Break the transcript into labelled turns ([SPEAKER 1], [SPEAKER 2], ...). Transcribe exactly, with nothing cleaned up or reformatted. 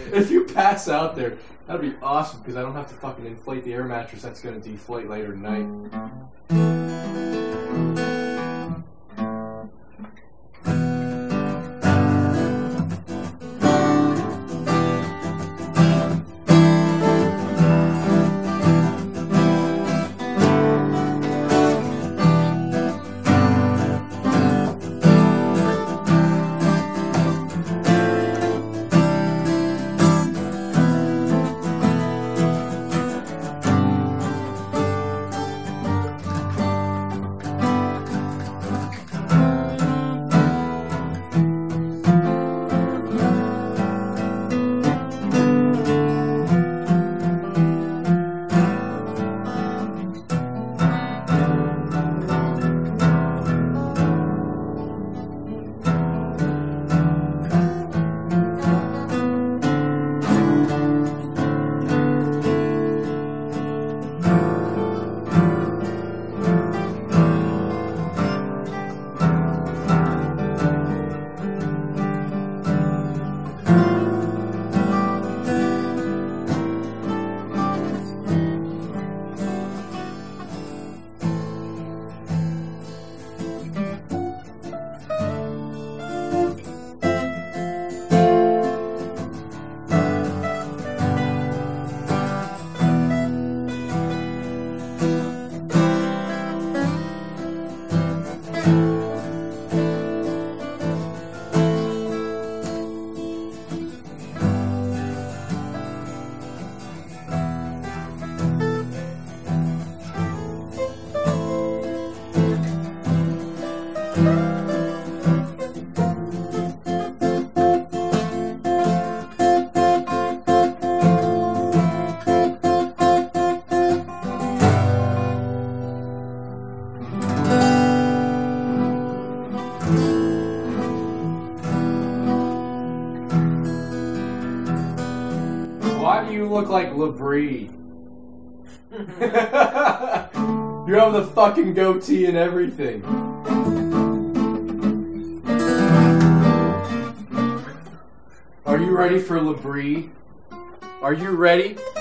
[SPEAKER 1] If you pass out there, that'd be awesome because I don't have to fucking inflate the air mattress that's going to deflate later tonight. Why do you look like LaBrie? You have the fucking goatee and everything. Are you ready for LaBrie? Are you ready